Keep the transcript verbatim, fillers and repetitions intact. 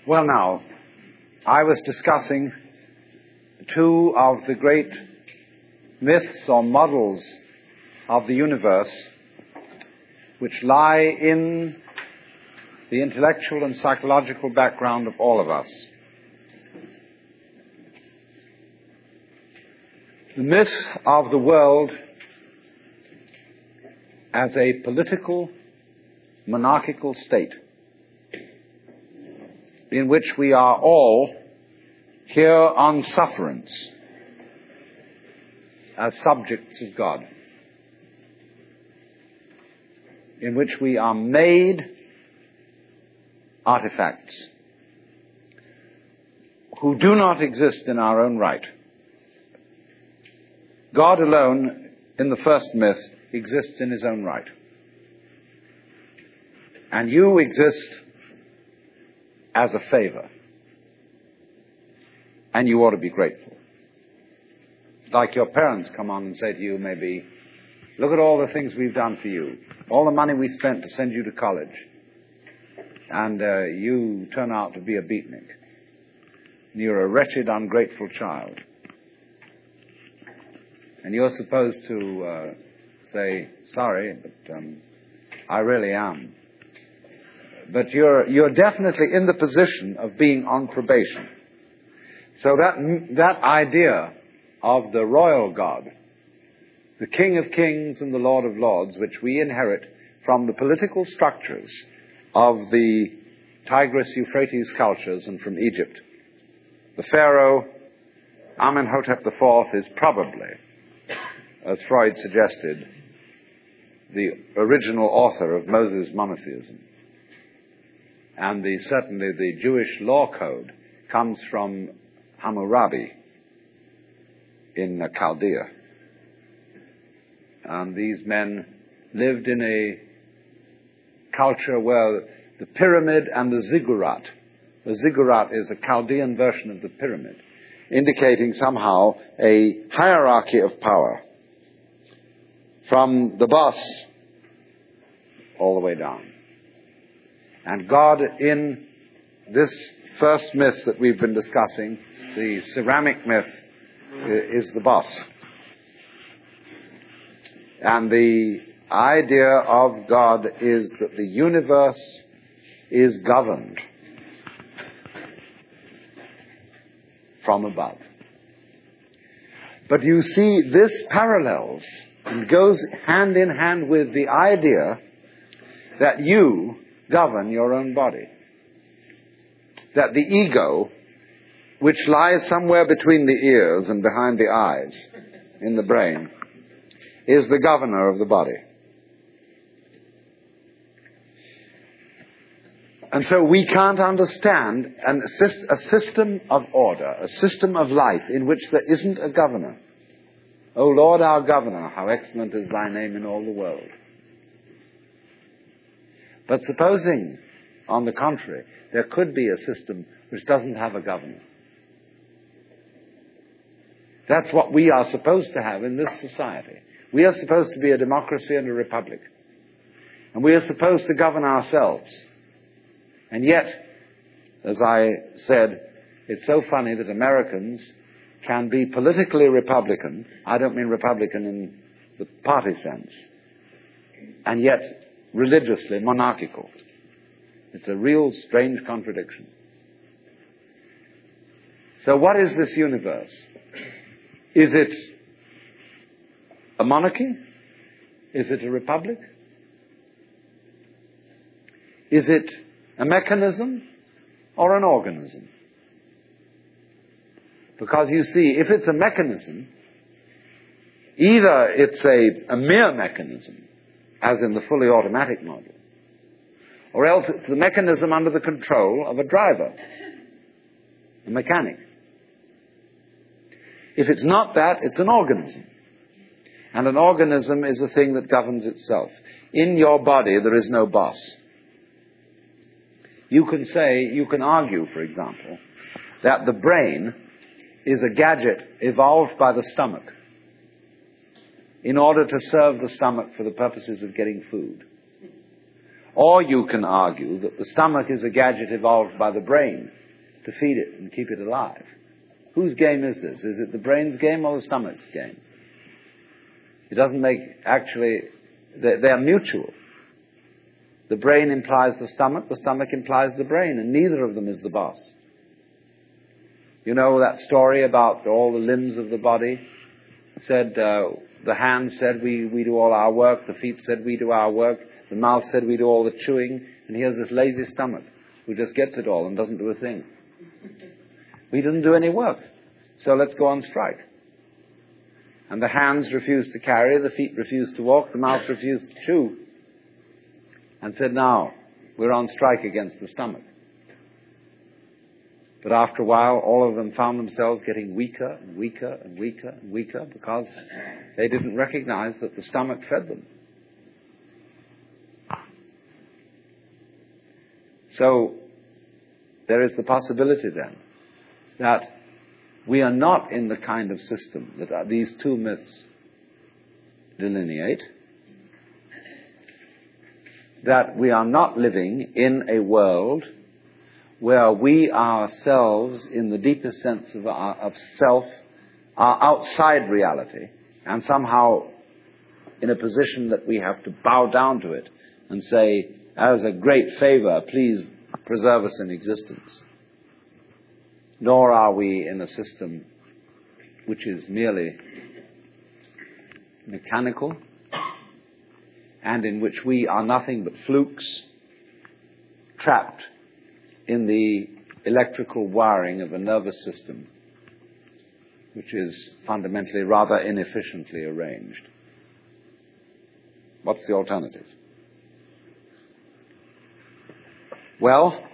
Well, now, I was discussing two of the great myths or models of the universe which lie in the intellectual and psychological background of all of us. The myth of the world as a political, monarchical state in which we are all here on sufferance as subjects of God, in which we are made artifacts who do not exist in our own right. God alone, in the first myth, exists in his own right. And you exist as a favor. And you ought to be grateful. It's like your parents come on and say to you, maybe, look at all the things we've done for you. All the money we spent to send you to college. And uh, you turn out to be a beatnik. You're a wretched, ungrateful child. And you're supposed to uh, say, sorry, but um, I really am. But you're, you're definitely in the position of being on probation. So that, that idea of the royal God, the King of Kings and the Lord of Lords, which we inherit from the political structures of the Tigris-Euphrates cultures and from Egypt. The Pharaoh, Amenhotep the Fourth, is probably, as Freud suggested, the original author of Moses' monotheism. And the, certainly the Jewish law code comes from Hammurabi in Chaldea. And these men lived in a culture where the pyramid and the ziggurat, the ziggurat is a Chaldean version of the pyramid, indicating somehow a hierarchy of power from the boss all the way down. And God, in this first myth that we've been discussing, the ceramic myth, is the boss. And the idea of God is that the universe is governed from above. But you see, this parallels and goes hand in hand with the idea that you govern your own body. That the ego, which lies somewhere between the ears and behind the eyes in the brain, is the governor of the body. And so we can't understand an, a system of order, a system of life in which there isn't a governor. O Lord our governor, how excellent is thy name in all the world. But supposing, on the contrary, there could be a system which doesn't have a governor. That's what we are supposed to have in this society. We are supposed to be a democracy and a republic. And we are supposed to govern ourselves. And yet, as I said, it's so funny that Americans can be politically Republican. I don't mean Republican in the party sense. And yet, religiously monarchical. It's a real strange contradiction. So what is this universe? Is it a monarchy? Is it a republic? Is it a mechanism or an organism? Because you see, if it's a mechanism, either it's a, a mere mechanism, as in the fully automatic model, or else it's the mechanism under the control of a driver, a mechanic. If it's not that, it's an organism. And an organism is a thing that governs itself. In your body, there is no boss. You can say, you can argue, for example, that the brain is a gadget evolved by the stomach in order to serve the stomach for the purposes of getting food. Or you can argue that the stomach is a gadget evolved by the brain to feed it and keep it alive. Whose game is this? Is it the brain's game or the stomach's game? It doesn't make, actually, they're, they're mutual. The brain implies the stomach, the stomach implies the brain, and neither of them is the boss. You know that story about all the limbs of the body? It said, uh, the hands said we, we do all our work, the feet said we do our work, the mouth said we do all the chewing, and here's this lazy stomach who just gets it all and doesn't do a thing. He doesn't do any work. So let's go on strike. And the hands refused to carry, the feet refused to walk, the mouth refused to chew. And said, now, we're on strike against the stomach. But after a while, all of them found themselves getting weaker and weaker and weaker and weaker because they didn't recognize that the stomach fed them. So, there is the possibility then that we are not in the kind of system that these two myths delineate, that we are not living in a world where we ourselves, in the deepest sense of, our, of self, are outside reality and somehow in a position that we have to bow down to it and say, as a great favor, please preserve us in existence. Nor are we in a system which is merely mechanical and in which we are nothing but flukes trapped in the electrical wiring of a nervous system which is fundamentally rather inefficiently arranged. What's the alternative? Well,